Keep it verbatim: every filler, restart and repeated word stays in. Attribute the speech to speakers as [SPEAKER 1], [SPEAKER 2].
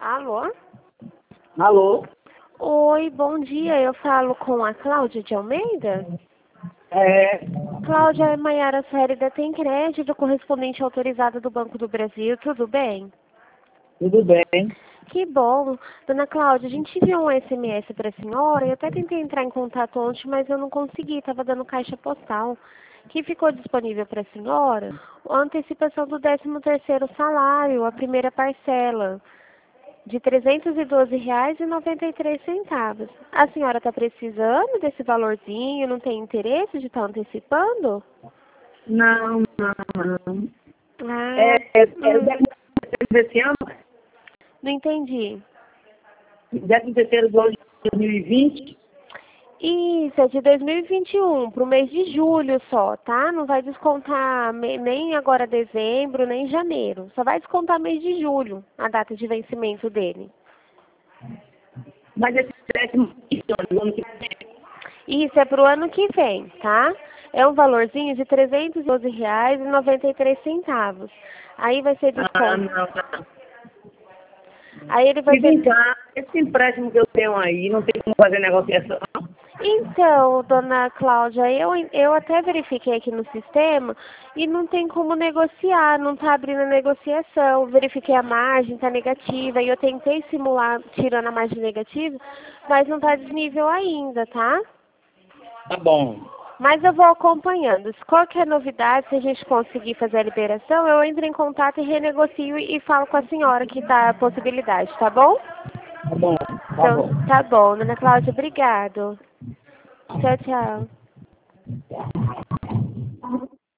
[SPEAKER 1] Alô?
[SPEAKER 2] Alô?
[SPEAKER 1] Oi, bom dia. Eu falo com a Cláudia de Almeida?
[SPEAKER 2] É,
[SPEAKER 1] Cláudia é Maiara Sérida, tem crédito correspondente autorizado do Banco do Brasil, tudo bem?
[SPEAKER 2] tudo bem.
[SPEAKER 1] Que bom. Dona Cláudia, a gente enviou um S M S para a senhora. Eu até tentei entrar em contato ontem, mas eu não consegui. Estava dando caixa postal. Que ficou disponível para a senhora a antecipação do décimo terceiro salário, a primeira parcela, de trezentos e doze reais e noventa e três centavos. A senhora está precisando desse valorzinho? Não tem interesse de estar antecipando?
[SPEAKER 2] Não, não, não. É,
[SPEAKER 1] Ah,
[SPEAKER 2] é, é o
[SPEAKER 1] hum,
[SPEAKER 2] décimo terceiro desse ano,
[SPEAKER 1] não entendi.
[SPEAKER 2] décimo terceiro do ano de dois mil e vinte.
[SPEAKER 1] Isso, é de dois mil e vinte e um, para o mês de julho só, tá? Não vai descontar me- nem agora dezembro, nem janeiro. Só vai descontar mês de julho, a data de vencimento dele.
[SPEAKER 2] Mas esse décimo terceiro do ano que vem.
[SPEAKER 1] Isso é para o ano que vem, tá? É um valorzinho de trezentos e doze reais e noventa e três centavos. Aí vai ser
[SPEAKER 2] Ah,
[SPEAKER 1] desconto.
[SPEAKER 2] não, não.
[SPEAKER 1] Aí ele vai
[SPEAKER 2] E
[SPEAKER 1] ser.
[SPEAKER 2] vem cá, esse empréstimo que eu tenho aí, não tem como fazer negociação?
[SPEAKER 1] Então, dona Cláudia, eu, eu até verifiquei aqui no sistema e não tem como negociar, não está abrindo a negociação. Verifiquei a margem, está negativa, e eu tentei simular tirando a margem negativa, mas não está disponível ainda, tá?
[SPEAKER 2] Tá bom.
[SPEAKER 1] Mas eu vou acompanhando. Se qualquer novidade, se a gente conseguir fazer a liberação, eu entro em contato e renegocio e falo com a senhora que tá a possibilidade, tá bom?
[SPEAKER 2] Tá bom, tá
[SPEAKER 1] Então,
[SPEAKER 2] bom.
[SPEAKER 1] tá bom, dona Cláudia, obrigado. Tchau, tchau.